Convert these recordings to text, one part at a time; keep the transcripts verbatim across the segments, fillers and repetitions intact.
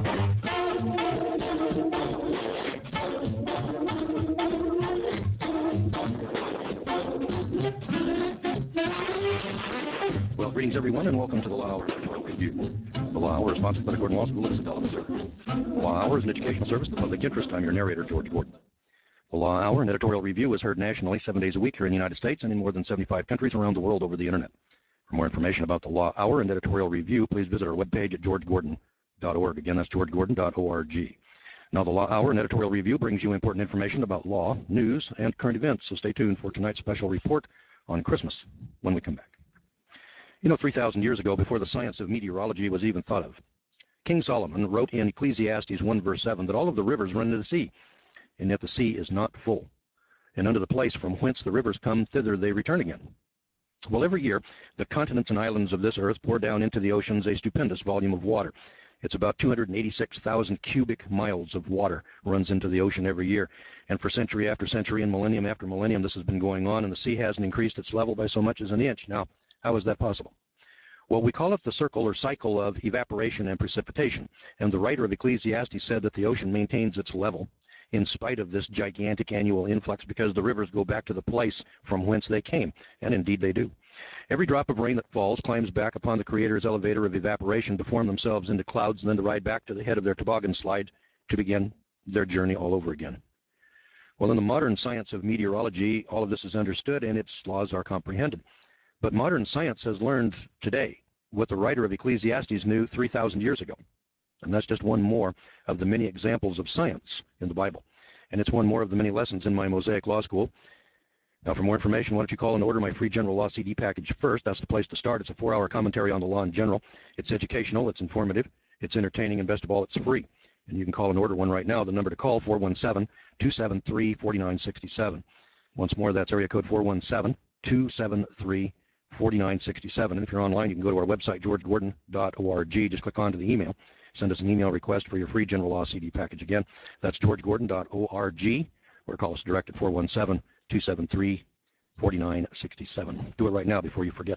Well, greetings everyone, and welcome to the Law Hour Editorial Review. The Law Hour is sponsored by the Gordon Law School of Isabella, Missouri. The Law Hour is an educational service of the public interest. I'm your narrator, George Gordon. The Law Hour and Editorial Review is heard nationally seven days a week here in the United States and in more than seventy-five countries around the world over the Internet. For more information about the Law Hour and Editorial Review, please visit our webpage at george gordon dot org. Again, that's george gordon dot org. Now, the Law Hour and Editorial Review brings you important information about law, news, and current events, so stay tuned for tonight's special report on Christmas when we come back. You know, three thousand years ago, before the science of meteorology was even thought of, King Solomon wrote in Ecclesiastes one verse seven that all of the rivers run into the sea, and yet the sea is not full. And unto the place from whence the rivers come, thither they return again. Well, every year, the continents and islands of this earth pour down into the oceans a stupendous volume of water. It's about two hundred eighty-six thousand cubic miles of water runs into the ocean every year. And for century after century and millennium after millennium, this has been going on, and the sea hasn't increased its level by so much as an inch. Now, how is that possible? Well, we call it the circle or cycle of evaporation and precipitation. And the writer of Ecclesiastes said that the ocean maintains its level in spite of this gigantic annual influx because the rivers go back to the place from whence they came. And indeed they do. Every drop of rain that falls climbs back upon the Creator's elevator of evaporation to form themselves into clouds and then to ride back to the head of their toboggan slide to begin their journey all over again. Well, in the modern science of meteorology, all of this is understood and its laws are comprehended. But modern science has learned today what the writer of Ecclesiastes knew three thousand years ago. And that's just one more of the many examples of science in the Bible. And it's one more of the many lessons in my Mosaic Law School. Now, for more information, why don't you call and order my free general law C D package first? That's the place to start. It's a four-hour commentary on the law in general. It's educational, it's informative, it's entertaining, and best of all, it's free. And you can call and order one right now. The number to call, four one seven, two seven three, four nine six seven. Once more, that's area code four one seven, two seven three, four nine six seven. And if you're online, you can go to our website, george gordon dot org. Just click onto the email. Send us an email request for your free general law C D package. Again, that's george gordon dot org, or call us direct at four one seven, two seven three, four nine six seven. Do it right now before you forget.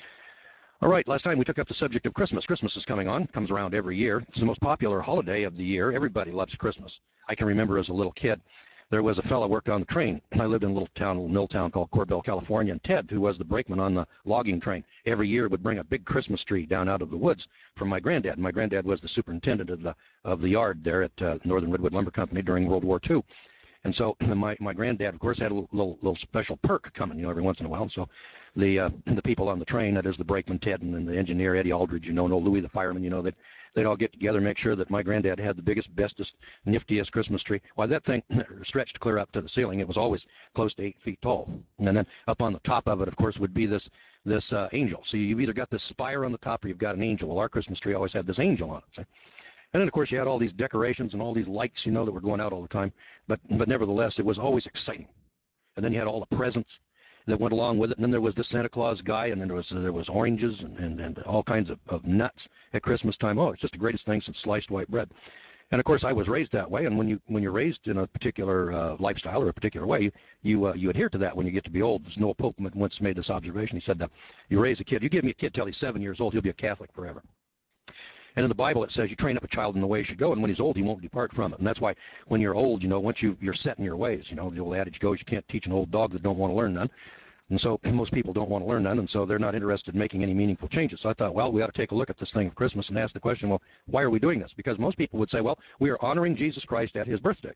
All right, last time we took up the subject of Christmas. Christmas is coming on, comes around every year. It's the most popular holiday of the year. Everybody loves Christmas. I can remember as a little kid, there was a fellow worked on the train. I lived in a little town, a little mill town called Corbell, California, and Ted, who was the brakeman on the logging train, every year would bring a big Christmas tree down out of the woods from my granddad. And my granddad was the superintendent of the of the yard there at uh, Northern Redwood Lumber Company during World War Two. And so my, my granddad, of course, had a little, little, little special perk coming, you know, every once in a while. And so the uh, the people on the train, that is the brakeman, Ted, and then the engineer, Eddie Aldridge, you know, and old Louis the fireman, you know, that they'd all get together and make sure that my granddad had the biggest, bestest, niftiest Christmas tree. Why, that thing stretched clear up to the ceiling. It was always close to eight feet tall. And then up on the top of it, of course, would be this this uh, angel. So you've either got this spire on the top or you've got an angel. Well, our Christmas tree always had this angel on it. See? And then, of course, you had all these decorations and all these lights, you know, that were going out all the time. But, but nevertheless, it was always exciting. And then you had all the presents that went along with it. And then there was the Santa Claus guy, and then there was there was oranges and, and, and all kinds of, of nuts at Christmas time. Oh, it's just the greatest thing since sliced white bread. And, of course, I was raised that way. And when, you, when you're raised in a particular uh, lifestyle or a particular way, you, you, uh, you adhere to that when you get to be old. There's Noah Pope once made this observation. He said, uh, you raise a kid. You give me a kid till he's seven years old, he'll be a Catholic forever. And in the Bible, it says you train up a child in the way he should go, and when he's old, he won't depart from it. And that's why when you're old, you know, once you, you're set in your ways, you know, the old adage goes, you can't teach an old dog that don't want to learn none. And so most people don't want to learn none, and so they're not interested in making any meaningful changes. So I thought, well, we ought to take a look at this thing of Christmas and ask the question, well, why are we doing this? Because most people would say, well, we are honoring Jesus Christ at his birthday.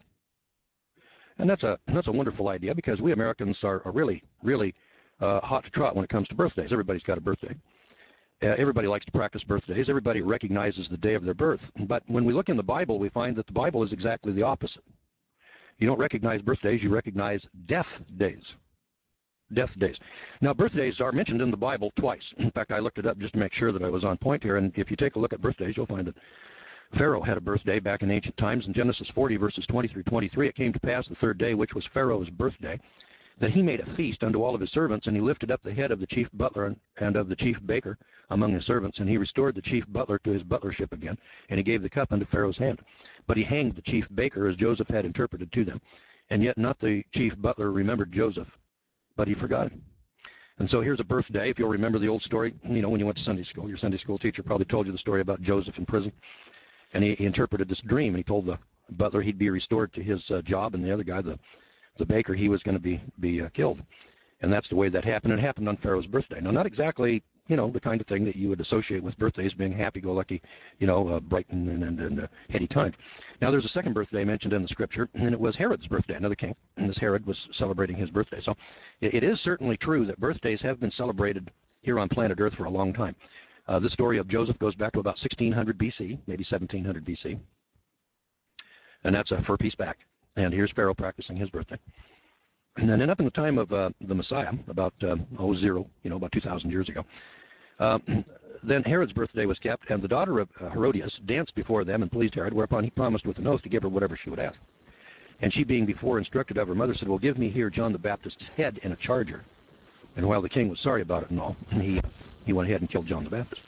And that's a, that's a wonderful idea, because we Americans are, are really, really uh, hot to trot when it comes to birthdays. Everybody's got a birthday. Uh, everybody likes to practice birthdays. Everybody recognizes the day of their birth. But when we look in the Bible, we find that the Bible is exactly the opposite. You don't recognize birthdays, you recognize death days. Death days. Now, birthdays are mentioned in the Bible twice. In fact, I looked it up just to make sure that I was on point here. And if you take a look at birthdays, you'll find that Pharaoh had a birthday back in ancient times. In Genesis forty, verses twenty through twenty-three, it came to pass the third day, which was Pharaoh's birthday, that he made a feast unto all of his servants, and he lifted up the head of the chief butler and of the chief baker among his servants, and he restored the chief butler to his butlership again, and he gave the cup into Pharaoh's hand. But he hanged the chief baker, as Joseph had interpreted to them. And yet not the chief butler remembered Joseph, but he forgot him. And so here's a birthday. If you'll remember the old story, you know, when you went to Sunday school, your Sunday school teacher probably told you the story about Joseph in prison. And he, he interpreted this dream, and he told the butler he'd be restored to his uh, job, and the other guy, the, the baker, he was going to be, be uh, killed. And that's the way that happened. It happened on Pharaoh's birthday. Now, not exactly, you know, the kind of thing that you would associate with birthdays being happy-go-lucky, you know, uh, bright and, and, and uh, heady times. Now, there's a second birthday mentioned in the scripture, and it was Herod's birthday, another king. And this Herod was celebrating his birthday. So it, it is certainly true that birthdays have been celebrated here on planet Earth for a long time. Uh, the story of Joseph goes back to about sixteen hundred B C, maybe seventeen hundred B C. And that's a fur piece back. And here's Pharaoh practicing his birthday. And then up in the time of uh, the Messiah, about, uh, oh, zero, you know, about two thousand years ago, uh, then Herod's birthday was kept, and the daughter of uh, Herodias danced before them and pleased Herod, whereupon he promised with an oath to give her whatever she would ask. And she, being before instructed of her mother, said, well, give me here John the Baptist's head in a charger. And while the king was sorry about it and all, he, he went ahead and killed John the Baptist.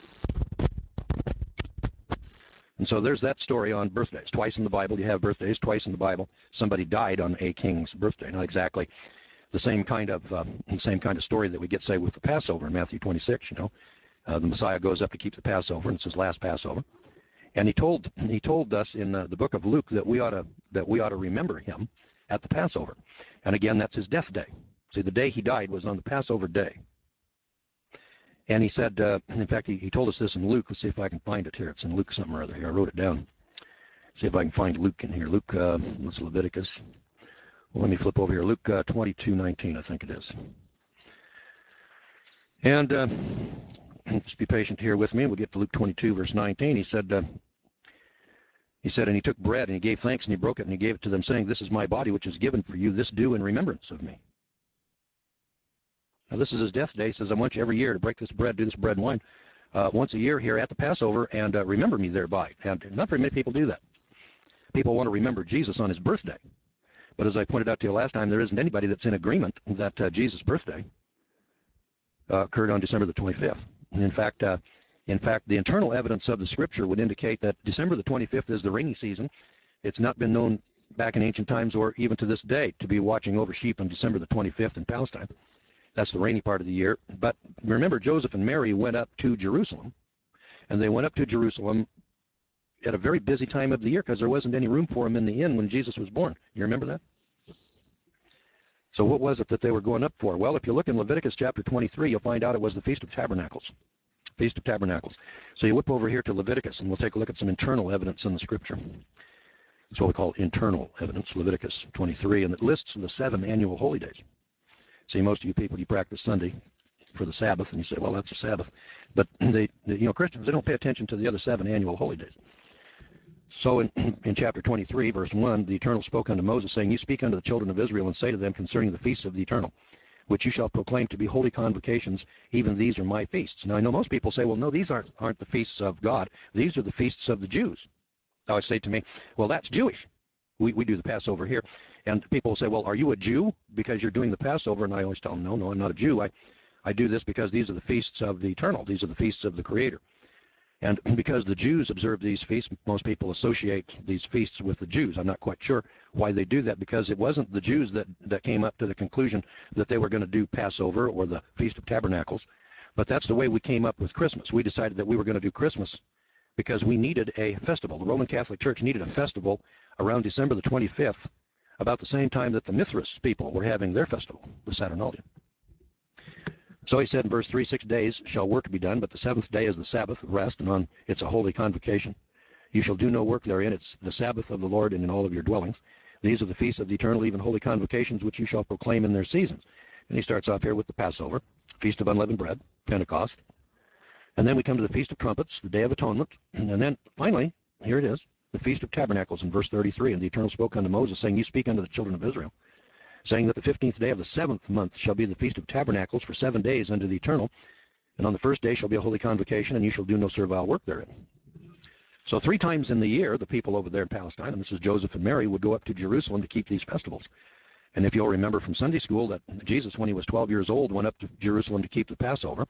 And so there's that story on birthdays. Twice in the Bible you have birthdays. Twice in the Bible somebody died on a king's birthday. Not exactly the same kind of uh, same kind of story that we get, say, with the Passover in Matthew twenty-six. You know, uh, the Messiah goes up to keep the Passover, and it's his last Passover. And he told he told us in uh, the book of Luke that we ought to that we ought to remember him at the Passover. And again, that's his death day. See, the day he died was on the Passover day. And he said, uh, in fact, he, he told us this in Luke. Let's see if I can find it here. It's in Luke something or other here. I wrote it down. See if I can find Luke in here. Luke, uh, what's Leviticus? Well, let me flip over here. Luke uh, twenty-two nineteen, I think it is. And uh, just be patient here with me. We'll get to Luke twenty-two, verse nineteen. He said, uh, he said, and he took bread, and he gave thanks, and he broke it, and he gave it to them, saying, this is my body, which is given for you. This do in remembrance of me. Now, this is his death day. He says, I want you every year to break this bread, do this bread and wine uh, once a year here at the Passover, and uh, remember me thereby. And not very many people do that. People want to remember Jesus on his birthday. But as I pointed out to you last time, there isn't anybody that's in agreement that uh, Jesus' birthday uh, occurred on December the twenty-fifth. And in fact, uh, in fact, the internal evidence of the Scripture would indicate that December the twenty-fifth is the rainy season. It's not been known back in ancient times or even to this day to be watching over sheep on December the twenty-fifth in Palestine. That's the rainy part of the year. But remember, Joseph and Mary went up to Jerusalem, and they went up to Jerusalem at a very busy time of the year because there wasn't any room for them in the inn when Jesus was born. You remember that? So what was it that they were going up for? Well, if you look in Leviticus chapter twenty-three, you'll find out it was the Feast of Tabernacles. Feast of Tabernacles. So you whip over here to Leviticus, and we'll take a look at some internal evidence in the Scripture. It's what we call internal evidence, Leviticus twenty-three, and it lists the seven annual holy days. See, most of you people, you practice Sunday for the Sabbath, and you say, well, that's a Sabbath. But they, you know, Christians, they don't pay attention to the other seven annual holy days. So in, in chapter twenty-three, verse one, the Eternal spoke unto Moses, saying, you speak unto the children of Israel, and say to them concerning the feasts of the Eternal, which you shall proclaim to be holy convocations, even these are my feasts. Now, I know most people say, well, no, these aren't, aren't the feasts of God. These are the feasts of the Jews. They always say to me, well, that's Jewish. We, we do the Passover here. And people will say, well, are you a Jew because you're doing the Passover? And I always tell them, no, no, I'm not a Jew. I, I do this because these are the feasts of the Eternal. These are the feasts of the Creator. And because the Jews observe these feasts, most people associate these feasts with the Jews. I'm not quite sure why they do that, because it wasn't the Jews that, that came up to the conclusion that they were going to do Passover or the Feast of Tabernacles. But that's the way we came up with Christmas. We decided that we were going to do Christmas because we needed a festival. The Roman Catholic Church needed a festival around December the twenty-fifth, about the same time that the Mithras people were having their festival, the Saturnalia. So he said in verse three, six days shall work be done, but the seventh day is the Sabbath of rest, and on it's a holy convocation. You shall do no work therein. It's the Sabbath of the Lord, and in all of your dwellings. These are the feasts of the eternal, even holy convocations, which you shall proclaim in their seasons. And he starts off here with the Passover, Feast of Unleavened Bread, Pentecost. And then we come to the Feast of Trumpets, the Day of Atonement. And then finally, here it is, the Feast of Tabernacles in verse thirty-three. And the Eternal spoke unto Moses, saying, you speak unto the children of Israel, saying that the fifteenth day of the seventh month shall be the Feast of Tabernacles for seven days unto the Eternal. And on the first day shall be a holy convocation, and you shall do no servile work therein. So three times in the year, the people over there in Palestine, and this is Joseph and Mary, would go up to Jerusalem to keep these festivals. And if you'll remember from Sunday school that Jesus, when he was twelve years old, went up to Jerusalem to keep the Passover.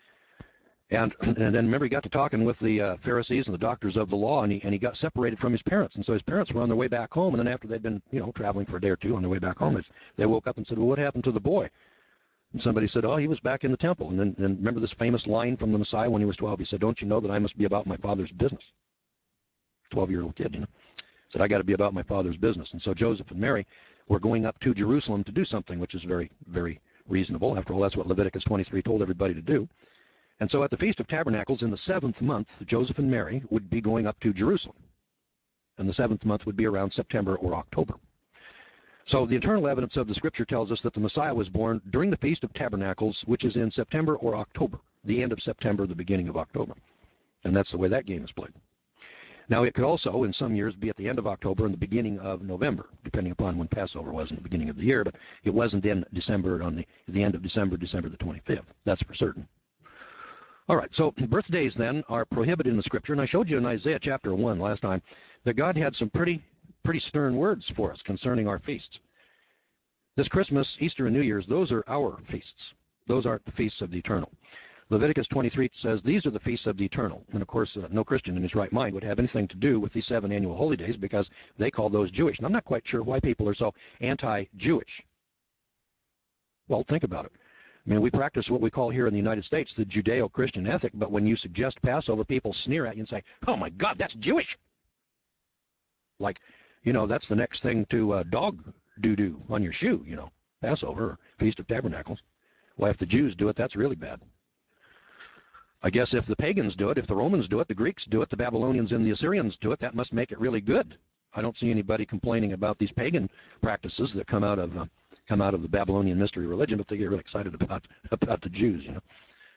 And, and then remember, he got to talking with the uh, Pharisees and the doctors of the law, and he, and he got separated from his parents. And so his parents were on their way back home, and then after they'd been, you know, traveling for a day or two on their way back home, they, they woke up and said, well, what happened to the boy? And somebody said, oh, he was back in the temple. And then and remember this famous line from the Messiah when he was twelve? He said, don't you know that I must be about my Father's business? twelve-year-old kid, you know. Said, I got to be about my Father's business. And so Joseph and Mary were going up to Jerusalem to do something, which is very, very reasonable. After all, that's what Leviticus twenty-three told everybody to do. And so at the Feast of Tabernacles in the seventh month, Joseph and Mary would be going up to Jerusalem. And the seventh month would be around September or October. So the internal evidence of the Scripture tells us that the Messiah was born during the Feast of Tabernacles, which is in September or October, the end of September, the beginning of October. And that's the way that game is played. Now, it could also, in some years, be at the end of October and the beginning of November, depending upon when Passover was in the beginning of the year, but it wasn't in December, on the, the end of December, December the twenty-fifth. That's for certain. All right, so birthdays then are prohibited in the Scripture, and I showed you in Isaiah chapter one last time that God had some pretty, pretty stern words for us concerning our feasts. This Christmas, Easter, and New Year's, those are our feasts. Those aren't the feasts of the eternal. Leviticus twenty-three says these are the feasts of the eternal. And of course, uh, no Christian in his right mind would have anything to do with these seven annual holy days because they call those Jewish. And I'm not quite sure why people are so anti-Jewish. Well, think about it. I mean, we practice what we call here in the United States the Judeo-Christian ethic, but when you suggest Passover, people sneer at you and say, oh my God, that's Jewish. Like, you know, that's the next thing to uh, dog doo-doo on your shoe, you know, Passover or Feast of Tabernacles. Well, if the Jews do it, that's really bad. I guess if the pagans do it, if the Romans do it, the Greeks do it, the Babylonians and the Assyrians do it, that must make it really good. I don't see anybody complaining about these pagan practices that come out of uh, come out of the Babylonian mystery religion, but they get really excited about about the Jews, you know.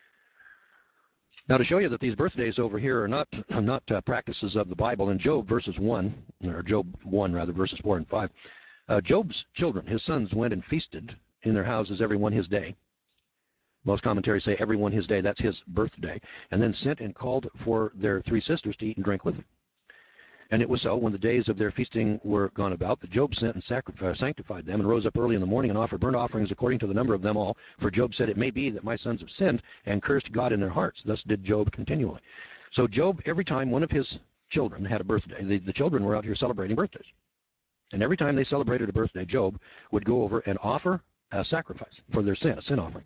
Now, to show you that these birthdays over here are not are not uh, practices of the Bible, in Job verses one, or Job one rather, verses four and five, uh, Job's children, his sons, went and feasted in their houses, every one his day. Most commentaries say every one his day, that's his birthday, and then sent and called for their three sisters to eat and drink with him. And it was so, when the days of their feasting were gone about, that Job sent and sanctified them, and rose up early in the morning and offered burnt offerings according to the number of them all. For Job said, it may be that my sons have sinned and cursed God in their hearts. Thus did Job continually. So Job, every time one of his children had a birthday, the, the children were out here celebrating birthdays. And every time they celebrated a birthday, Job would go over and offer a sacrifice for their sin, a sin offering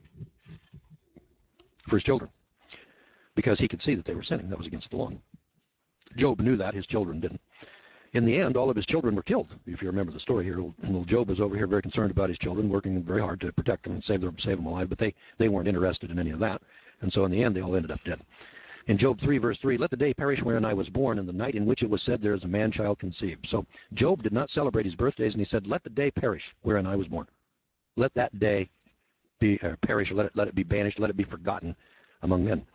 for his children, because he could see that they were sinning. That was against the law. Job knew that. His children didn't. In the end, all of his children were killed. If you remember the story here, little Job was over here very concerned about his children, working very hard to protect them and save them, save them alive, but they, they weren't interested in any of that. And so in the end, they all ended up dead. In Job three, verse three, let the day perish wherein I was born, and the night in which it was said, there is a man-child conceived. So Job did not celebrate his birthdays, and he said, let the day perish wherein I was born. Let that day be uh, perish, let it, let it be banished, let it be forgotten among men.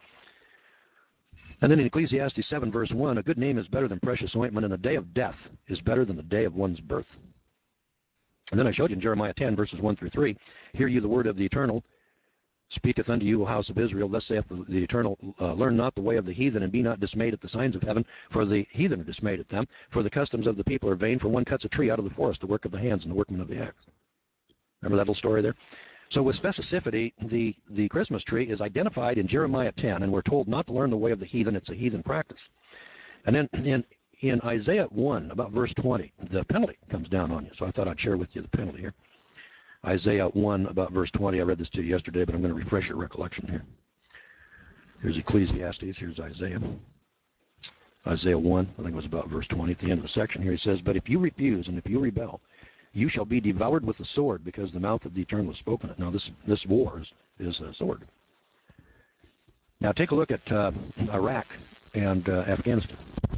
And then in Ecclesiastes seven, verse one, a good name is better than precious ointment, and the day of death is better than the day of one's birth. And then I showed you in Jeremiah ten, verses one through three, hear you the word of the Eternal, speaketh unto you, O house of Israel, thus saith the, the Eternal, uh, learn not the way of the heathen, and be not dismayed at the signs of heaven, for the heathen are dismayed at them, for the customs of the people are vain, for one cuts a tree out of the forest, the work of the hands, and the workman of the axe. Remember that little story there? So with specificity, the, the Christmas tree is identified in Jeremiah ten, and we're told not to learn the way of the heathen. It's a heathen practice. And then in, in Isaiah one, about verse twenty, the penalty comes down on you. So I thought I'd share with you the penalty here. Isaiah one, about verse twenty. I read this to you yesterday, but I'm going to refresh your recollection here. Here's Ecclesiastes. Here's Isaiah. Isaiah one, I think it was about verse twenty. At the end of the section here, he says, but if you refuse and if you rebel, you shall be devoured with the sword, because the mouth of the Eternal has spoken it. Now, this this war is, is a sword. Now, take a look at uh, Iraq and uh, Afghanistan.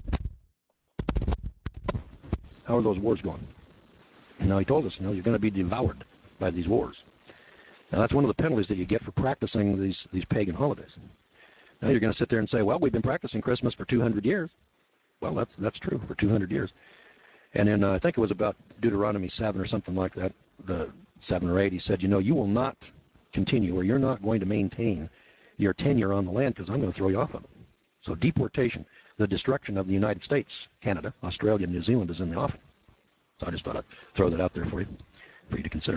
How are those wars going? Now, he told us, you know, you're going to be devoured by these wars. Now, that's one of the penalties that you get for practicing these, these pagan holidays. Now, you're going to sit there and say, well, we've been practicing Christmas for two hundred years. Well, that's, that's true, for two hundred years. And in, uh, I think it was about Deuteronomy seven or something like that, the seven or eight, he said, you know, you will not continue, or you're not going to maintain your tenure on the land, because I'm going to throw you off of it. So deportation, the destruction of the United States, Canada, Australia, and New Zealand is in the offing. So I just thought I'd throw that out there for you, for you to consider.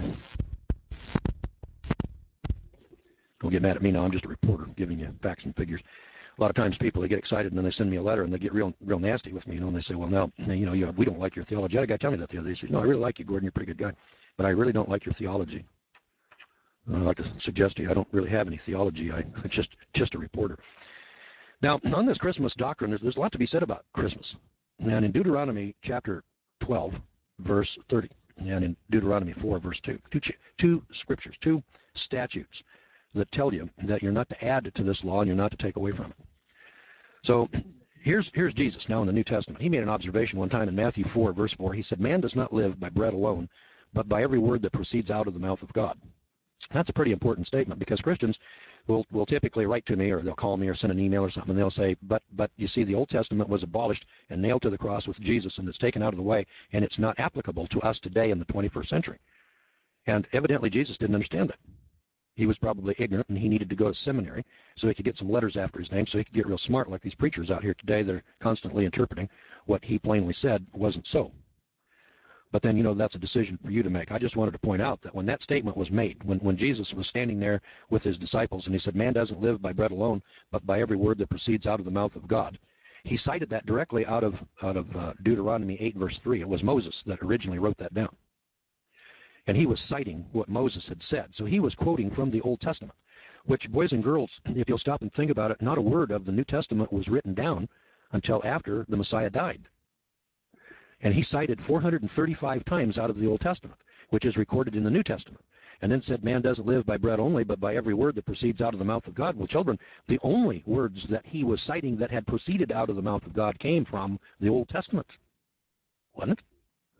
Don't get mad at me now. I'm just a reporter giving you facts and figures. A lot of times people, they get excited and then they send me a letter and they get real real nasty with me, you know, and they say, well, now, you know, you, we don't like your theology. I had a guy tell me that the other day. He says, no, I really like you, Gordon. You're a pretty good guy. But I really don't like your theology. I'd like to suggest to you, I don't really have any theology. I, I'm just, just a reporter. Now, on this Christmas doctrine, there's, there's a lot to be said about Christmas. And in Deuteronomy chapter twelve, verse thirty, and in Deuteronomy four, verse two, two, two scriptures, two statutes that tell you that you're not to add to this law and you're not to take away from it. So here's, here's Jesus now in the New Testament. He made an observation one time in Matthew four, verse four. He said, man does not live by bread alone, but by every word that proceeds out of the mouth of God. That's a pretty important statement, because Christians will, will typically write to me, or they'll call me or send an email or something, and they'll say, but, but you see, the Old Testament was abolished and nailed to the cross with Jesus, and it's taken out of the way, and it's not applicable to us today in the twenty-first century. And evidently Jesus didn't understand that. He was probably ignorant, and he needed to go to seminary so he could get some letters after his name, so he could get real smart, like these preachers out here today that are constantly interpreting what he plainly said wasn't so. But then, you know, that's a decision for you to make. I just wanted to point out that when that statement was made, when, when Jesus was standing there with his disciples and he said, man doesn't live by bread alone, but by every word that proceeds out of the mouth of God, he cited that directly out of, out of uh, Deuteronomy eight, verse three. It was Moses that originally wrote that down. And he was citing what Moses had said. So he was quoting from the Old Testament, which, boys and girls, if you'll stop and think about it, not a word of the New Testament was written down until after the Messiah died. And he cited four hundred thirty-five times out of the Old Testament, which is recorded in the New Testament, and then said, man doesn't live by bread only, but by every word that proceeds out of the mouth of God. Well, children, the only words that he was citing that had proceeded out of the mouth of God came from the Old Testament, wasn't it?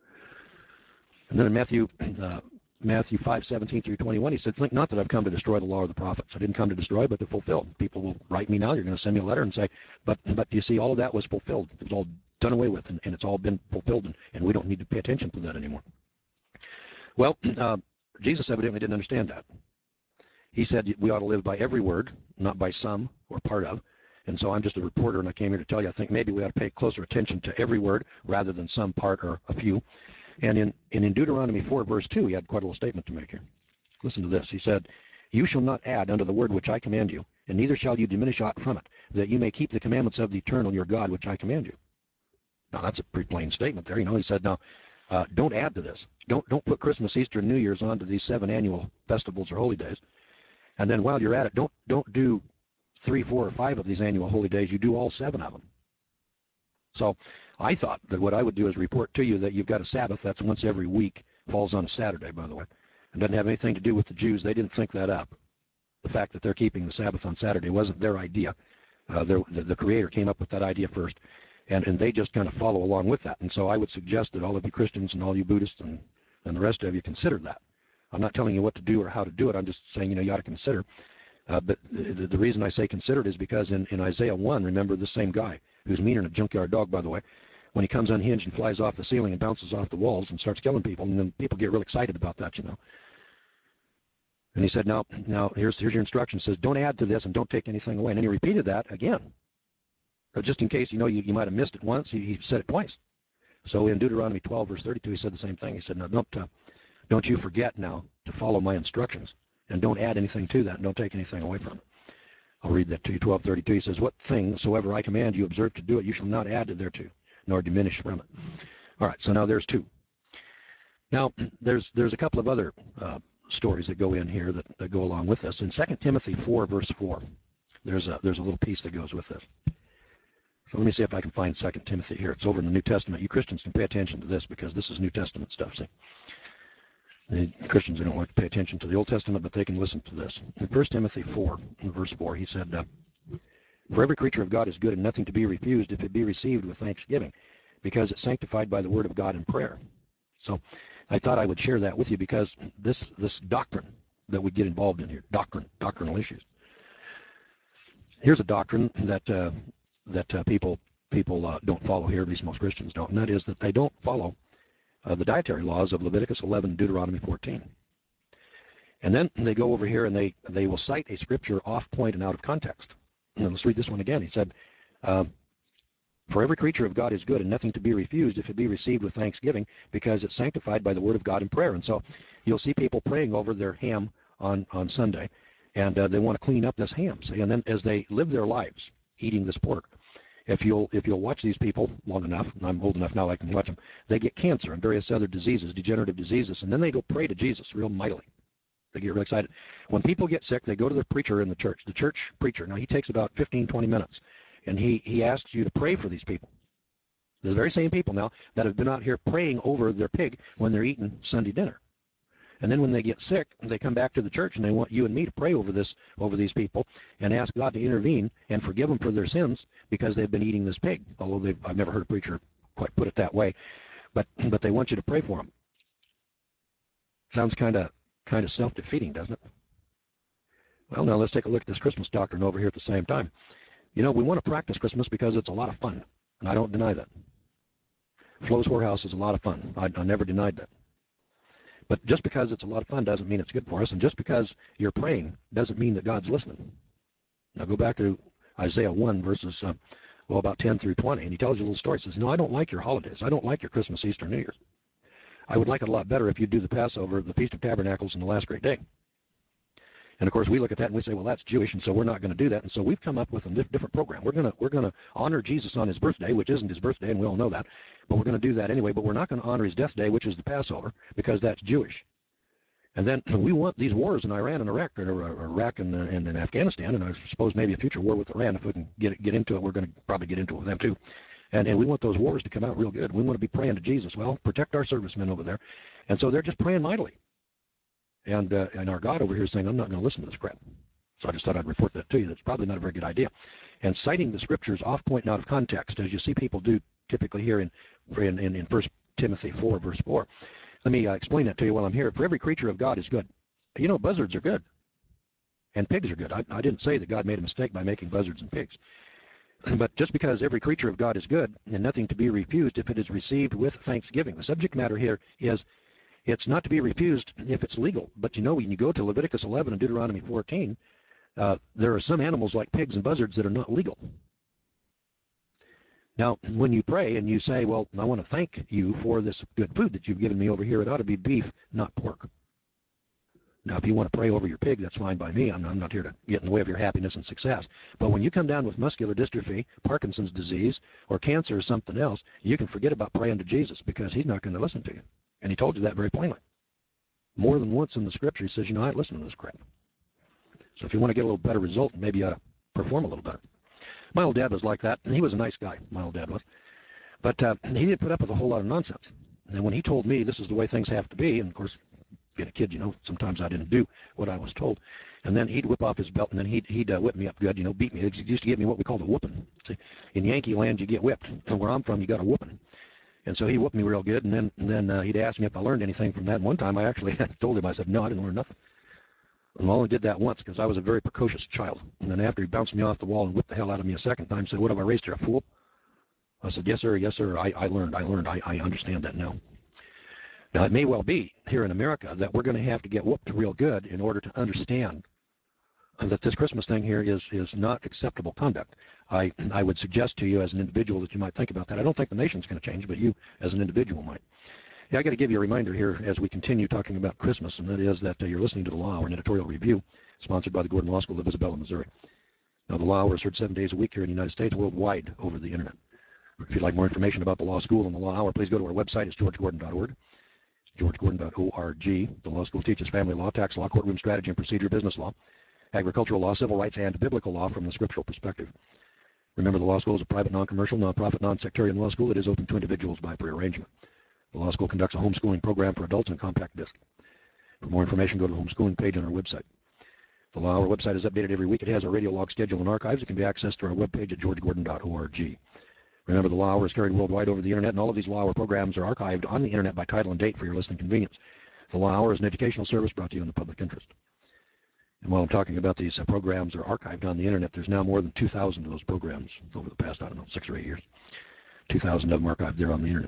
And then in Matthew, uh, Matthew five, seventeen through twenty-one, he said, think not that I've come to destroy the law or the prophets. I didn't come to destroy, but to fulfill. People will write me now. You're going to send me a letter and say, but, but you see, all of that was fulfilled. It was all done away with, and, and it's all been fulfilled, and, and we don't need to pay attention to that anymore. Well, uh, Jesus evidently didn't understand that. He said we ought to live by every word, not by some or part of. And so I'm just a reporter, and I came here to tell you, I think maybe we ought to pay closer attention to every word rather than some part or a few. And in, and in Deuteronomy four, verse two, he had quite a little statement to make here. Listen to this. He said, you shall not add unto the word which I command you, and neither shall you diminish aught from it, that you may keep the commandments of the eternal your God, which I command you. Now, that's a pretty plain statement there. You know, he said, now, uh, don't add to this. Don't, don't put Christmas, Easter, and New Year's onto these seven annual festivals or holy days. And then while you're at it, don't, don't do three, four, or five of these annual holy days. You do all seven of them. So I thought that what I would do is report to you that you've got a Sabbath. That's once every week. Falls on a Saturday, by the way. It doesn't have anything to do with the Jews. They didn't think that up. The fact that they're keeping the Sabbath on Saturday wasn't their idea. Uh, the, the Creator came up with that idea first. And, and they just kind of follow along with that. And so I would suggest that all of you Christians and all you Buddhists and, and the rest of you consider that. I'm not telling you what to do or how to do it. I'm just saying, you know, you ought to consider. Uh, but the, the reason I say consider it is because in, in Isaiah one, remember this same guy, who's meaner than a junkyard dog, by the way, when he comes unhinged and flies off the ceiling and bounces off the walls and starts killing people, and then people get real excited about that, you know. And he said, now, now here's, here's your instruction. It says, don't add to this and don't take anything away. And then he repeated that again. But just in case, you know, you, you might have missed it once, he, he said it twice. So in Deuteronomy twelve, verse thirty-two, he said the same thing. He said, no, don't, uh, don't you forget now to follow my instructions, and don't add anything to that, and don't take anything away from it. I'll read that to you, twelve thirty-two. He says, what thing soever I command you observe to do it, you shall not add thereto, nor diminish from it. All right, so now there's two. Now, there's, there's a couple of other uh, stories that go in here that, that go along with this. In Second Timothy four, verse four, there's a, there's a little piece that goes with this. So let me see if I can find Second Timothy here. It's over in the New Testament. You Christians can pay attention to this because this is New Testament stuff, see. The Christians, they don't like to pay attention to the Old Testament, but they can listen to this. In First Timothy four, in verse four, he said, uh, for every creature of God is good and nothing to be refused if it be received with thanksgiving, because it's sanctified by the word of God in prayer. So I thought I would share that with you because this, this doctrine that we get involved in here, doctrine, doctrinal issues. Here's a doctrine that... Uh, that uh, people people uh, don't follow here, at least most Christians don't, and that is that they don't follow uh, the dietary laws of Leviticus eleven and Deuteronomy fourteen. And then they go over here and they, they will cite a scripture off point and out of context. And let's read this one again. He said, uh, for every creature of God is good and nothing to be refused if it be received with thanksgiving, because it's sanctified by the word of God in prayer. And so you'll see people praying over their ham on, on Sunday, and uh, they want to clean up this ham. See? And then as they live their lives, eating this pork. If you'll if you'll watch these people long enough, and I'm old enough now I can watch them, they get cancer and various other diseases, degenerative diseases, and then they go pray to Jesus real mightily. They get real excited. When people get sick, they go to the preacher in the church, the church preacher. Now he takes about fifteen, twenty minutes, and he, he asks you to pray for these people. The very same people now that have been out here praying over their pig when they're eating Sunday dinner. And then when they get sick, they come back to the church and they want you and me to pray over this, over these people, and ask God to intervene and forgive them for their sins because they've been eating this pig. Although they've, I've never heard a preacher quite put it that way, but but they want you to pray for them. Sounds kind of kind of self-defeating, doesn't it? Well, now let's take a look at this Christmas doctrine over here at the same time. You know, we want to practice Christmas because it's a lot of fun, and I don't deny that. Flo's Whorehouse is a lot of fun. I, I never denied that. But just because it's a lot of fun doesn't mean it's good for us, and just because you're praying doesn't mean that God's listening. Now go back to Isaiah one, verses, uh, well, about ten through twenty, and he tells you a little story. He says, no, I don't like your holidays. I don't like your Christmas, Easter, New Year's. I would like it a lot better if you do the Passover, the Feast of Tabernacles, and the last great day. And of course, we look at that and we say, well, that's Jewish, and so we're not going to do that. And so we've come up with a different program. We're going to we're going to honor Jesus on his birthday, which isn't his birthday, and we all know that. But we're going to do that anyway. But we're not going to honor his death day, which is the Passover, because that's Jewish. And then we want these wars in Iran and Iraq, or Iraq and, and, and Afghanistan, and I suppose maybe a future war with Iran. If we can get get into it, we're going to probably get into it with them too. And, and we want those wars to come out real good. We want to be praying to Jesus. Well, protect our servicemen over there. And so they're just praying mightily. And uh, and our God over here is saying, I'm not going to listen to this crap. So I just thought I'd report that to you. That's probably not a very good idea. And citing the scriptures off point and out of context, as you see people do typically here in in, in First Timothy four, verse four. Let me uh, explain that to you while I'm here. For every creature of God is good. You know, buzzards are good. And pigs are good. I, I didn't say that God made a mistake by making buzzards and pigs. But just because every creature of God is good, and nothing to be refused if it is received with thanksgiving. The subject matter here is it's not to be refused if it's legal. But you know, when you go to Leviticus eleven and Deuteronomy fourteen, uh, there are some animals like pigs and buzzards that are not legal. Now, when you pray and you say, well, I want to thank you for this good food that you've given me over here, it ought to be beef, not pork. Now, if you want to pray over your pig, that's fine by me. I'm, I'm not here to get in the way of your happiness and success. But when you come down with muscular dystrophy, Parkinson's disease, or cancer or something else, you can forget about praying to Jesus because he's not going to listen to you. And he told you that very plainly. More than once in the scripture, he says, you know, I listen to this crap. So if you want to get a little better result, maybe you ought to perform a little better. My old dad was like that, and he was a nice guy, my old dad was. But uh, he didn't put up with a whole lot of nonsense. And when he told me this is the way things have to be, and of course, being a kid, you know, sometimes I didn't do what I was told. And then he'd whip off his belt, and then he'd, he'd uh, whip me up good, you know, beat me. He used to give me what we called a whooping. See, in Yankee land, you get whipped. And where I'm from, you got a whooping. And so he whooped me real good, and then, and then uh, he'd ask me if I learned anything from that. And one time I actually told him, I said, no, I didn't learn nothing. And I only did that once because I was a very precocious child. And then after he bounced me off the wall and whipped the hell out of me a second time, said, what have I raised you, a fool? I said, yes, sir, yes, sir, I, I learned, I learned, I, I understand that now. Now, it may well be here in America that we're going to have to get whooped real good in order to understand that this Christmas thing here is, is not acceptable conduct. I, I would suggest to you as an individual that you might think about that. I don't think the nation's going to change, but you as an individual might. Yeah, I got to give you a reminder here as we continue talking about Christmas, and that is that uh, you're listening to the Law Hour, an editorial review sponsored by the Gordon Law School of Isabella, Missouri. Now, the Law Hour is heard seven days a week here in the United States, worldwide over the internet. If you'd like more information about the Law School and the Law Hour, please go to our website. It's george gordon dot org. It's george gordon dot org. The Law School teaches family law, tax law, courtroom strategy and procedure, business law, agricultural law, civil rights, and biblical law from the scriptural perspective. Remember, the Law School is a private, non-commercial, non-profit, non-sectarian law school. It is open to individuals by prearrangement. The Law School conducts a homeschooling program for adults in compact disc. For more information, go to the homeschooling page on our website. The Law Hour website is updated every week. It has a radio log schedule and archives. It can be accessed through our webpage at george gordon dot org. Remember, the Law Hour is carried worldwide over the internet, and all of these Law Hour programs are archived on the internet by title and date for your listening convenience. The Law Hour is an educational service brought to you in the public interest. And while I'm talking about these uh, programs are archived on the internet, there's now more than two thousand of those programs over the past, I don't know, six or eight years. two thousand of them archived there on the internet.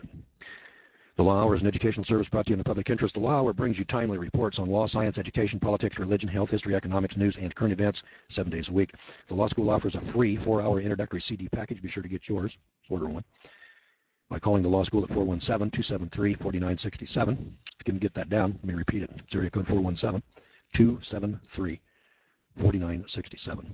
The Law Hour is an educational service brought to you in the public interest. The Law Hour brings you timely reports on law, science, education, politics, religion, health, history, economics, news, and current events seven days a week. The Law School offers a free four-hour introductory C D package. Be sure to get yours. Order one by calling the Law School at four one seven, two seven three, four nine six seven. If you can get that down, let me repeat it. It's area code four one seven, two seven three, four nine six seven.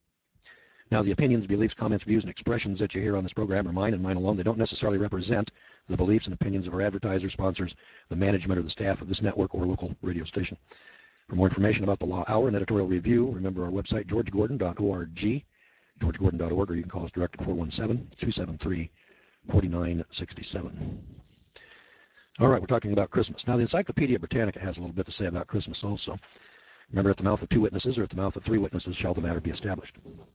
Now, the opinions, beliefs, comments, views, and expressions that you hear on this program are mine and mine alone. They don't necessarily represent the beliefs and opinions of our advertisers, sponsors, the management, or the staff of this network or local radio station. For more information about the Law Hour and editorial review, remember our website, george gordon dot org, george gordon dot org, or you can call us direct at four one seven, two seven three, forty-nine sixty-seven. All right, we're talking about Christmas. Now, the Encyclopedia Britannica has a little bit to say about Christmas also. Remember, at the mouth of two witnesses or at the mouth of three witnesses shall the matter be established.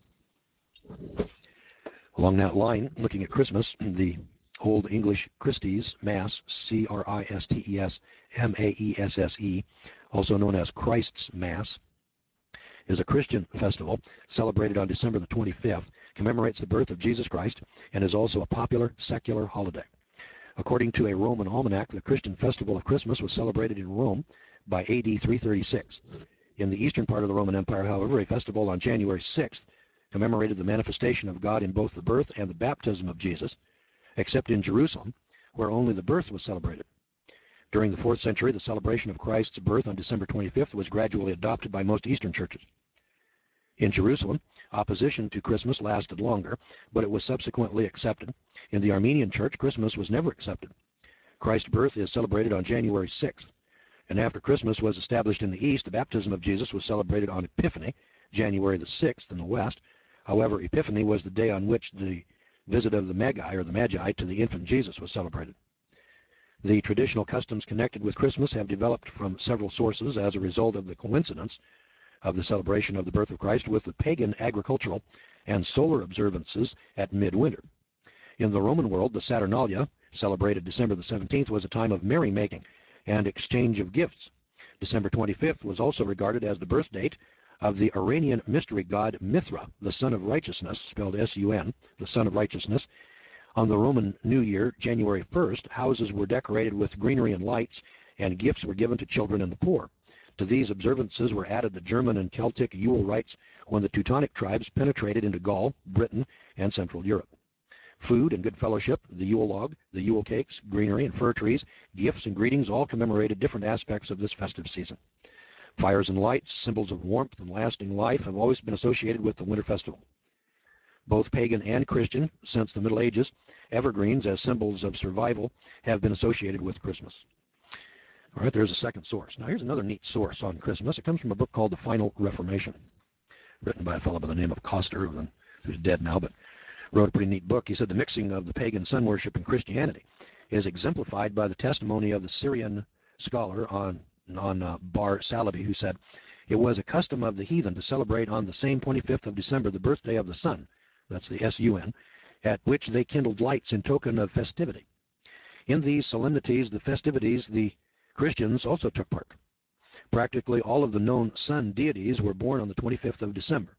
Along that line, looking at Christmas, the Old English Christes Mass, C R I S T E S M A E S S E, also known as Christ's Mass, is a Christian festival celebrated on December the twenty-fifth, commemorates the birth of Jesus Christ, and is also a popular secular holiday. According to a Roman almanac, the Christian festival of Christmas was celebrated in Rome by A D three thirty-six. In the eastern part of the Roman Empire, however, a festival on January sixth commemorated the manifestation of God in both the birth and the baptism of Jesus, except in Jerusalem, where only the birth was celebrated. During the fourth century, the celebration of Christ's birth on December twenty-fifth was gradually adopted by most Eastern churches. In Jerusalem, opposition to Christmas lasted longer, but it was subsequently accepted. In the Armenian church, Christmas was never accepted. Christ's birth is celebrated on January sixth, and after Christmas was established in the East, the baptism of Jesus was celebrated on Epiphany, January the sixth in the West. However, Epiphany was the day on which the visit of the Magi, or the Magi, to the infant Jesus was celebrated. The traditional customs connected with Christmas have developed from several sources as a result of the coincidence of the celebration of the birth of Christ with the pagan agricultural and solar observances at midwinter. In the Roman world, the Saturnalia, celebrated December the seventeenth, was a time of merrymaking and exchange of gifts. December twenty-fifth was also regarded as the birth date of the Iranian mystery god Mithra, the son of righteousness, spelled S U N, the son of righteousness. On the Roman New Year, January first, houses were decorated with greenery and lights, and gifts were given to children and the poor. To these observances were added the German and Celtic Yule rites when the Teutonic tribes penetrated into Gaul, Britain, and Central Europe. Food and good fellowship, the Yule log, the Yule cakes, greenery and fir trees, gifts and greetings all commemorated different aspects of this festive season. Fires and lights, symbols of warmth and lasting life, have always been associated with the winter festival. Both pagan and Christian, since the Middle Ages, evergreens as symbols of survival have been associated with Christmas. All right, there's a second source. Now, here's another neat source on Christmas. It comes from a book called The Final Reformation, written by a fellow by the name of Coster, who's dead now, but wrote a pretty neat book. He said the mixing of the pagan sun worship and Christianity is exemplified by the testimony of the Syrian scholar on, on uh, Bar Salabi, who said, "It was a custom of the heathen to celebrate on the same twenty-fifth of December the birthday of the sun," that's the S U N, "at which they kindled lights in token of festivity. In these solemnities, the festivities, the Christians also took part. Practically all of the known sun deities were born on the twenty-fifth of December.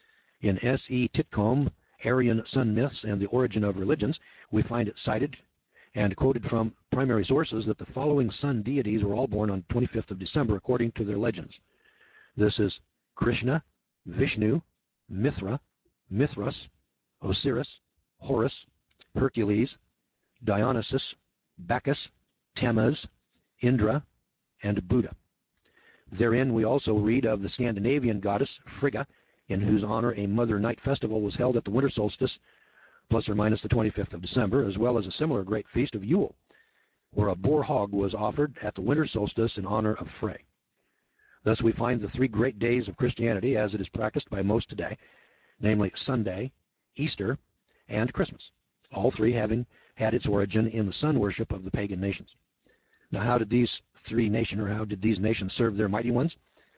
In S E Titcomb, Aryan Sun Myths and the Origin of Religions, we find it cited and quoted from primary sources that the following sun deities were all born on the twenty-fifth of December according to their legends. This is Krishna, Vishnu, Mithra, Mithras, Osiris, Horus, Hercules, Dionysus, Bacchus, Tammuz, Indra, and Buddha. Therein we also read of the Scandinavian goddess Frigga, in whose honor a Mother Night festival was held at the winter solstice, plus or minus the twenty-fifth of December, as well as a similar great feast of Yule, where a boar hog was offered at the winter solstice in honor of Frey. Thus we find the three great days of Christianity as it is practiced by most today, namely Sunday, Easter, and Christmas, all three having had its origin in the sun worship of the pagan nations. Now, how did these three nations, or how did these nations serve their mighty ones?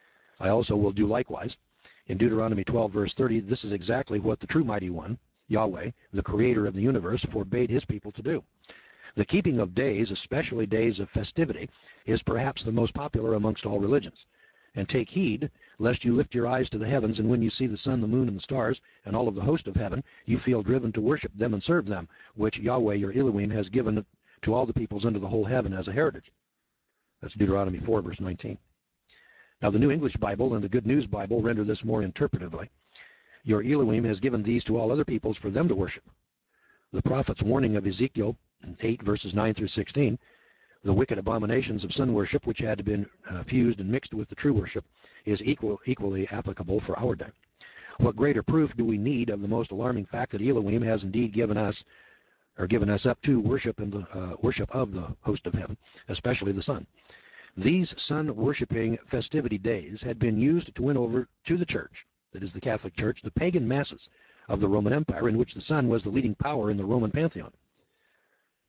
I also will do likewise. In Deuteronomy twelve, verse thirty, this is exactly what the true mighty one, Yahweh, the creator of the universe, forbade his people to do. The keeping of days, especially days of festivity, is perhaps the most popular amongst all religions. And take heed, lest you lift your eyes to the heavens, and when you see the sun, the moon, and the stars, and all of the host of heaven, you feel driven to worship them and serve them, which Yahweh your Elohim has given to all the peoples under the whole heaven as a heritage. That's Deuteronomy four, verse nineteen. Now, the New English Bible and the Good News Bible render this more interpretively. Your Elohim has given these to all other peoples for them to worship. The prophet's warning of Ezekiel eight, verses nine through sixteen, the wicked abominations of sun worship, which had been uh, fused and mixed with the true worship, is equal, equally applicable for our day. What greater proof do we need of the most alarming fact that Elohim has indeed given us, or given us up to worship and the uh, worship of the host of heaven, especially the sun? These sun-worshipping festivity days had been used to win over to the church, that is the Catholic Church, the pagan masses of the Roman Empire, in which the sun was the leading power in the Roman pantheon.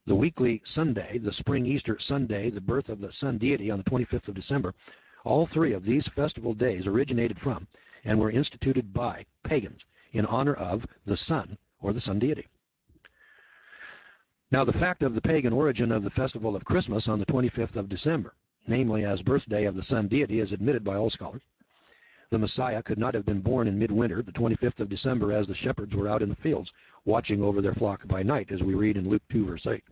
the weekly Sunday, the spring Easter Sunday, the birth of the sun deity on the twenty-fifth of December, all three of these festival days originated from and were instituted by pagans in honor of the sun or the sun deity. Now, the fact of the pagan origin of the festival of Christmas on the twenty-fifth of December, namely as birthday of the sun deity, is admitted by all scholars. The Messiah could not have been born in midwinter, the twenty-fifth of December, as the shepherds were out in the fields watching over their flock by night, as we read in Luke two, verse eight.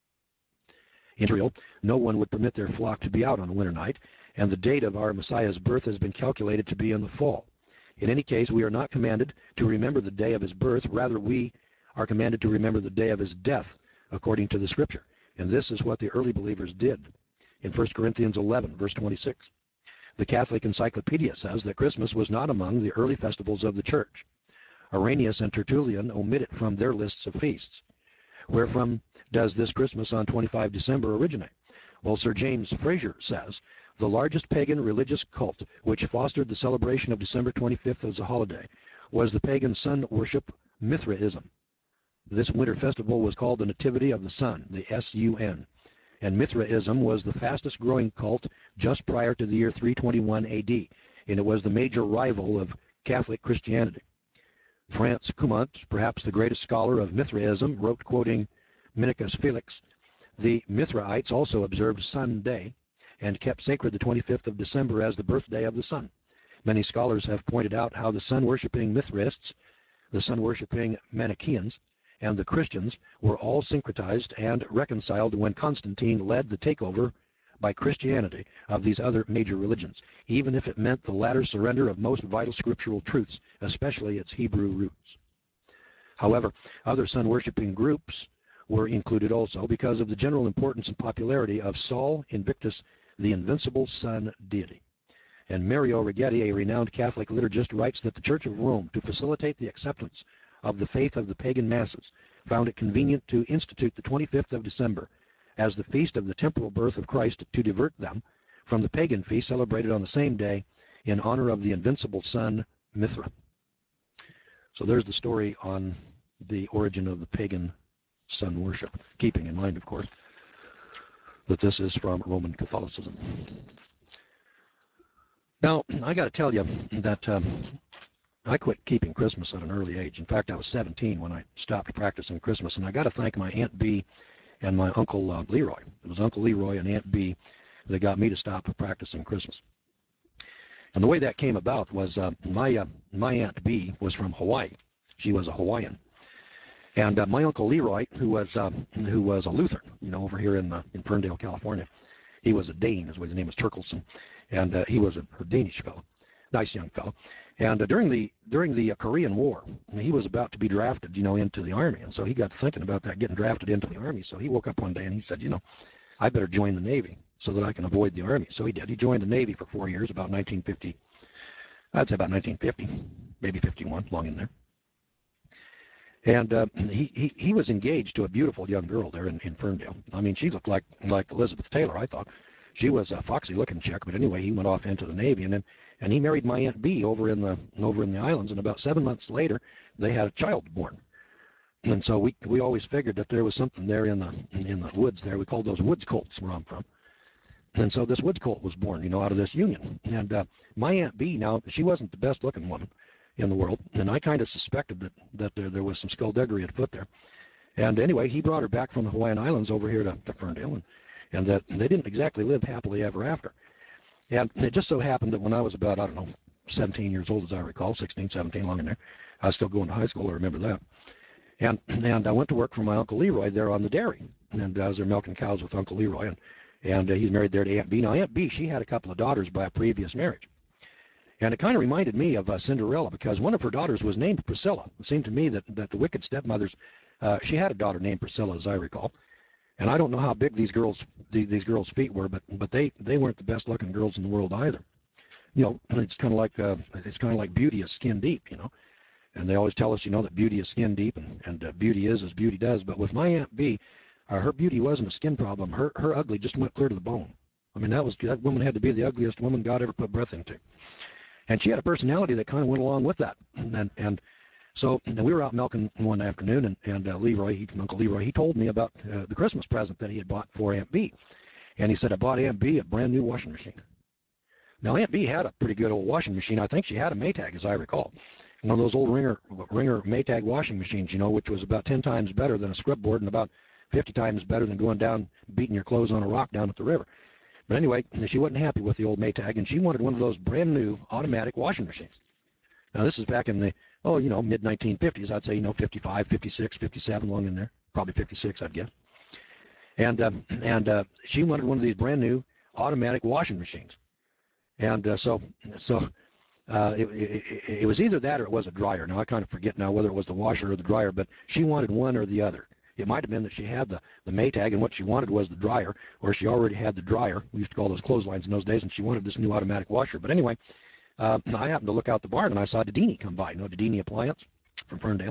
In Israel, no one would permit their flock to be out on a winter night, and the date of our Messiah's birth has been calculated to be in the fall. In any case, we are not commanded to remember the day of his birth. Rather, we are commanded to remember the day of his death, according to the Scripture. And this is what the early believers did. In First Corinthians eleven, verse twenty-six, the Catholic Encyclopedia says that Christmas was not among the early festivals of the Church. Irenaeus and Tertullian omit it from their lists of feasts. Wherefrom does this Christmas on the twenty-fifth of December originate? Well, Sir James Frazer says, the largest pagan religious cult which fostered the celebration of December twenty-fifth as a holiday was the pagan sun worship Mithraism. This winter festival was called the Nativity of the Sun, the S U N, and Mithraism was the fastest growing cult just prior to the year three twenty-one A D, and it was the major rival of Catholic Christianity. Franz Cumont, perhaps the greatest scholar of Mithraism, wrote, quoting Minicus Felix, the Mithraites also observed Sun Day and kept sacred the twenty-fifth of December as the birthday of the sun. Many scholars have pointed out how the sun-worshipping Mithraists, the sun-worshipping Manichaeans, and the Christians were all syncretized and reconciled when Constantine led the takeover by Christianity of these other major religions, even if it meant the latter surrender of most vital scriptural truths, especially its Hebrew roots. However, other sun-worshipping groups were included also because of the general importance and popularity of Sol Invictus, the invincible sun deity. And Mario Righetti, a renowned Catholic liturgist, writes that the Church of Rome, to facilitate the acceptance of the faith of the pagan masses, found it convenient to institute the twenty-fifth of December as the feast of the temporal birth of Christ to divert them from the pagan feast celebrated on the same day in honor of the invincible sun Mithra. So there's the story on the origin of the pagan sun worship, keeping in mind, of course, that this is from Roman Catholicism. Now, I got to tell you that um, I quit keeping Christmas at an early age. In fact, I was seventeen when I stopped practicing Christmas, and I got to thank my Aunt Bee and my Uncle uh, Leroy. It was Uncle Leroy and Aunt Bee that got me to stop practicing Christmas. And the way that came about was uh, my uh, my Aunt Bee was from Hawaii. She was a Hawaiian. And uh, my Uncle Leroy, who was uh, who was a Lutheran, you know, over here in uh, in Ferndale, California, he was a Dane, is what his name was, Turkelson, and uh, he was a, a Danish fellow, nice young fellow. And uh, during the during the uh, Korean War, he was about to be drafted, you know, into the Army, and so he got thinking about that, getting drafted into the Army. So he woke up one day and he said, you know, I better join the Navy so that I can avoid the Army. So he did. He joined the Navy for four years, about nineteen fifty. I'd say about nineteen fifty, maybe fifty-one, long in there. And uh, he, he he was engaged to a beautiful young girl there in, in Ferndale. I mean, she looked like like Elizabeth Taylor, I thought. She was a foxy-looking chick, but anyway, he went off into the Navy, and then and he married my Aunt Bee over in the over in the islands. And about seven months later, they had a child born. And so we we always figured that there was something there in the in the woods there. We called those woods colts where I'm from. And so this woods colt was born, you know, out of this union. And uh, my Aunt Bee, now, she wasn't the best-looking woman in the world, and I kind of suspected that, that there, there was some skullduggery at foot there. And anyway, he brought her back from the Hawaiian Islands over here to, to Ferndale, and, and that they didn't exactly live happily ever after. And it just so happened that when I was about, I don't know, seventeen years old, as I recall, sixteen, seventeen, long in there, I was still going to high school, I remember that. And, and I went to work for my Uncle Leroy there on the dairy, and I was there milking cows with Uncle Leroy, and, and uh, he's married there to Aunt Bee. Now, Aunt Bee, she had a couple of daughters by a previous marriage. And it kind of reminded me of uh, Cinderella, because one of her daughters was named Priscilla. It seemed to me that, that the wicked stepmothers, uh, she had a daughter named Priscilla, as I recall. And I don't know how big these girls the, these girls' feet were, but but they, they weren't the best-looking girls in the world either. You know, it's kind of like uh, it's kind of like beauty is skin deep, you know. And they always tell us, you know, that beauty is skin deep, and, and uh, beauty is as beauty does. But with my Aunt Bee, uh, her beauty wasn't a skin problem. Her her ugly just went clear to the bone. I mean, that was that woman had to be the ugliest woman God ever put breath into. And she had a personality that kind of went along with that. And and So and we were out milking one afternoon, and, and uh, Leroy, he, Uncle Leroy, he told me about uh, the Christmas present that he had bought for Aunt Bee. And he said, I bought Aunt Bee a brand new washing machine. Now, Aunt Bee had a pretty good old washing machine. I think she had a Maytag, as I recall. One of those old Ringer, Ringer Maytag washing machines, you know, which was about ten times better than a scrub board and about fifty times better than going down, beating your clothes on a rock down at the river. But anyway, she wasn't happy with the old Maytag, and she wanted one of those brand new automatic washing machines. Now, this is back in the, oh, you know, mid nineteen fifties. I'd say, you know, fifty-five, fifty-six, fifty-seven, along in there. Probably fifty-six, I'd guess. And, uh, and uh, she wanted one of these brand new automatic washing machines. And uh, so, so uh, it, it, it was either that or it was a dryer. Now, I kind of forget now whether it was the washer or the dryer, but she wanted one or the other. It might have been that she had the, the Maytag, and what she wanted was the dryer, or she already had the dryer. We used to call those clotheslines in those days, and she wanted this new automatic washer. But anyway, uh, I happened to look out the barn, and I saw Dedini come by, you know, Dedini Appliance from Ferndale.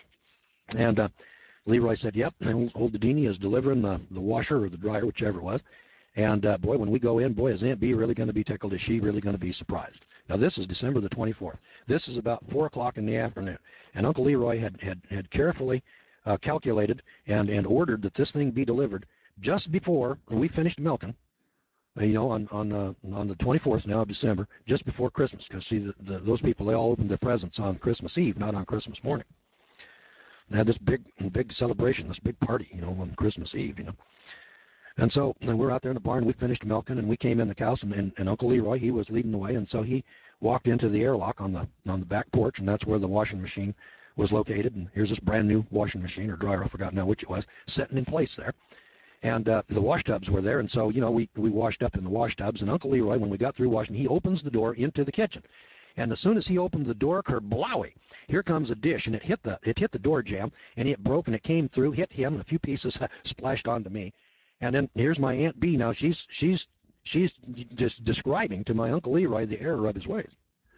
And uh, Leroy said, yep, old, old Dedini is delivering the, the washer or the dryer, whichever it was. And, uh, boy, when we go in, boy, is Aunt Bee really going to be tickled? Is she really going to be surprised? Now, this is December the twenty-fourth. This is about four o'clock in the afternoon. And Uncle Leroy had, had, had carefully uh, calculated and, and ordered that this thing be delivered just before we finished milking, uh, you know, on, on, uh, on the twenty-fourth now of December, just before Christmas. Because, see, the, the, those people, they all opened their presents on Christmas Eve, not on Christmas morning. They had this big, big celebration, this big party, you know, on Christmas Eve, you know. And so and we're out there in the barn. We finished milking, and we came in the house, and, and, and Uncle Leroy, he was leading the way, and so he walked into the airlock on the on the back porch, and that's where the washing machine was located. And here's this brand new washing machine or dryer, I forgot now which it was, sitting in place there. And uh, the wash tubs were there, and so you know we we washed up in the wash tubs. And Uncle Leroy, when we got through washing, he opens the door into the kitchen. And as soon as he opened the door, kerblowy, here comes a dish, and it hit the it hit the door jamb, and it broke, and it came through, hit him, and a few pieces splashed onto me. And then here's my Aunt Bee. Now she's she's she's just describing to my Uncle Leroy the error of his ways.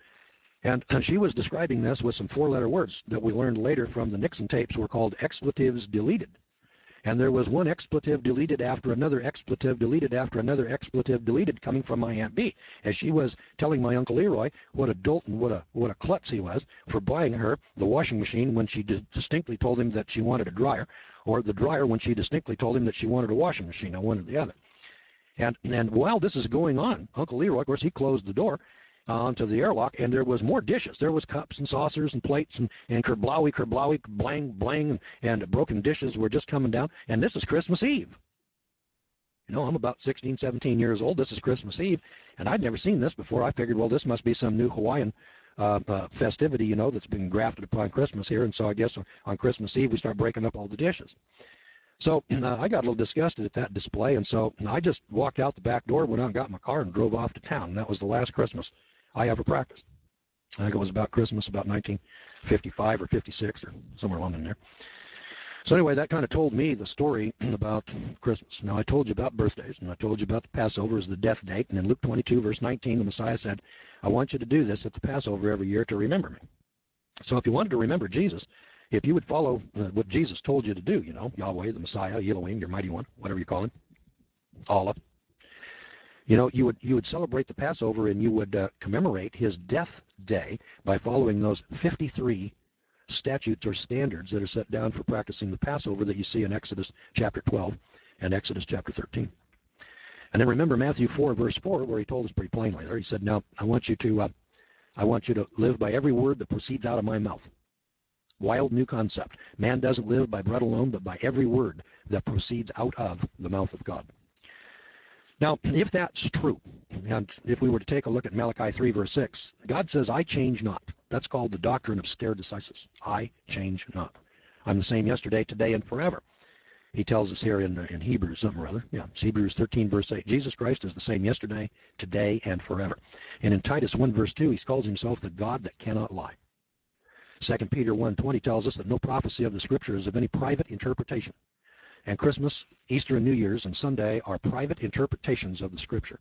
And she was describing this with some four-letter words that we learned later from the Nixon tapes were called expletives deleted. And there was one expletive deleted after another expletive deleted after another expletive deleted coming from my Aunt Bee, as she was telling my Uncle Leroy what a dolt and what a what a klutz he was for buying her the washing machine when she distinctly told him that she wanted a dryer, or the dryer when she distinctly told him that she wanted a washing machine. I wanted the other. And and while this is going on, Uncle Leroy, of course, he closed the door uh, onto the airlock, and there was more dishes. There was cups and saucers and plates and, and kerblowy, kerblowy, blang, blang, and, and broken dishes were just coming down. And this is Christmas Eve. You know, I'm about sixteen, seventeen years old. This is Christmas Eve, and I'd never seen this before. I figured, well, this must be some new Hawaiian uh, uh, festivity, you know, that's been grafted upon Christmas here. And so I guess on Christmas Eve, we start breaking up all the dishes. So uh, I got a little disgusted at that display, and so I just walked out the back door, went out and got in my car, and drove off to town. And that was the last Christmas I ever practiced. I think it was about Christmas, about nineteen fifty-five or fifty-six or somewhere along in there. So anyway, that kind of told me the story about Christmas. Now, I told you about birthdays, and I told you about the Passover as the death date. And in Luke twenty-two, verse nineteen, the Messiah said, I want you to do this at the Passover every year to remember me. So if you wanted to remember Jesus, if you would follow uh, what Jesus told you to do, you know, Yahweh, the Messiah, Elohim, your mighty one, whatever you call him, Allah, you know, you would you would celebrate the Passover, and you would uh, commemorate his death day by following those fifty-three statutes or standards that are set down for practicing the Passover that you see in Exodus chapter twelve and Exodus chapter thirteen. And then remember Matthew four, verse four, where he told us pretty plainly there. He said, now, I want you to, uh, I want you to live by every word that proceeds out of my mouth. Wild new concept. Man doesn't live by bread alone, but by every word that proceeds out of the mouth of God. Now, if that's true, and if we were to take a look at Malachi three, verse six, God says, I change not. That's called the doctrine of stare decisis. I change not. I'm the same yesterday, today, and forever. He tells us here in, in Hebrews something or other. Yeah, it's Hebrews thirteen, verse eight. Jesus Christ is the same yesterday, today, and forever. And in Titus one, verse two, he calls himself the God that cannot lie. Second Peter one twenty tells us that no prophecy of the Scripture is of any private interpretation. And Christmas, Easter, and New Year's, and Sunday are private interpretations of the Scripture.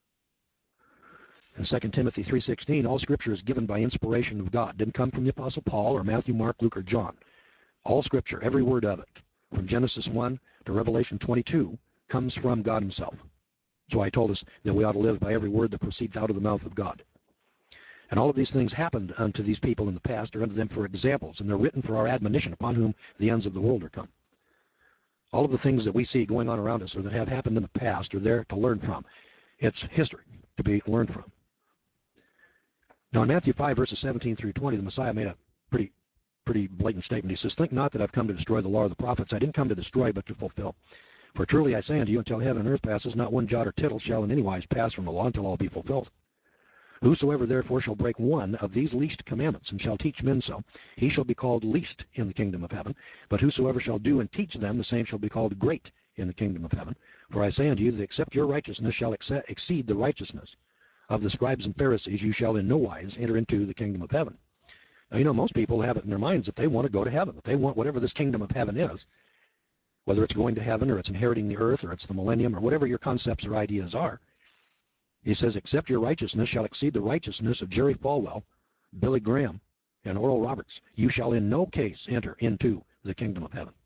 In Second Timothy three sixteen, all Scripture is given by inspiration of God. It didn't come from the Apostle Paul or Matthew, Mark, Luke, or John. All Scripture, every word of it, from Genesis one to Revelation twenty-two, comes from God himself. So I told us that we ought to live by every word that proceeds out of the mouth of God. And all of these things happened unto these people in the past, or unto them for examples, and they're written for our admonition, upon whom the ends of the world are come. All of the things that we see going on around us or that have happened in the past are there to learn from. It's history to be learned from. Now in Matthew five, verses seventeen through twenty, the Messiah made a pretty pretty blatant statement. He says, "Think not that I've come to destroy the law or the prophets. I didn't come to destroy, but to fulfill. For truly I say unto you, until heaven and earth passes, not one jot or tittle shall in any wise pass from the law until all be fulfilled. Whosoever therefore shall break one of these least commandments, and shall teach men so, he shall be called least in the kingdom of heaven. But whosoever shall do and teach them, the same shall be called great in the kingdom of heaven. For I say unto you, that except your righteousness shall ex- exceed the righteousness of the scribes and Pharisees, you shall in no wise enter into the kingdom of heaven." Now, you know, most people have it in their minds that they want to go to heaven, that they want whatever this kingdom of heaven is, whether it's going to heaven or it's inheriting the earth or it's the millennium or whatever your concepts or ideas are. He says, "Except your righteousness shall exceed the righteousness of Jerry Falwell, Billy Graham, and Oral Roberts, you shall in no case enter into the kingdom of heaven."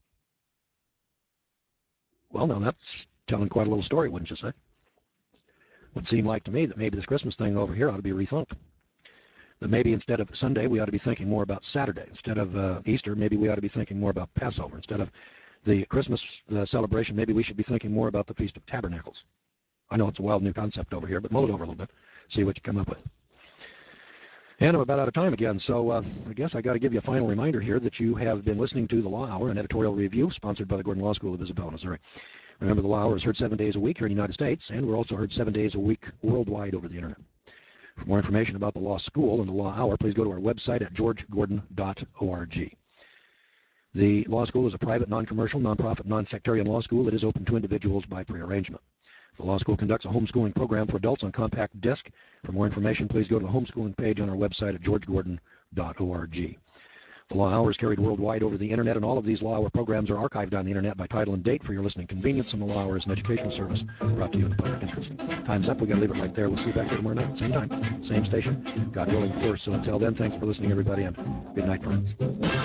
Well, now that's telling quite a little story, wouldn't you say? Would seem like to me that maybe this Christmas thing over here ought to be rethought. That maybe instead of Sunday, we ought to be thinking more about Saturday. Instead of uh, Easter, maybe we ought to be thinking more about Passover. Instead of the Christmas uh, celebration, maybe we should be thinking more about the Feast of Tabernacles. I know it's a wild new concept over here, but mull it over a little bit. See what you come up with. And I'm about out of time again, so uh, I guess I got to give you a final reminder here that you have been listening to The Law Hour, an editorial review sponsored by the Gordon Law School of Isabella, Missouri. Remember, The Law Hour is heard seven days a week here in the United States, and we're also heard seven days a week worldwide over the Internet. For more information about the Law School and the Law Hour, please go to our website at george gordon dot org. The Law School is a private, non-commercial, non-profit, non-sectarian law school that is open to individuals by prearrangement. The Law School conducts a homeschooling program for adults on compact disc. For more information, please go to the homeschooling page on our website at george gordon dot org. The Law Hour is carried worldwide over the Internet, and all of these Law Hour programs are archived on the Internet by title and date for your listening convenience, and the Law Hour is an educational service brought to you in the public interest. Time's up. We've got to leave it right there. We'll see you back here tomorrow night. Same time, same station, God willing first. So until then, thanks for listening, everybody, and good night, friends.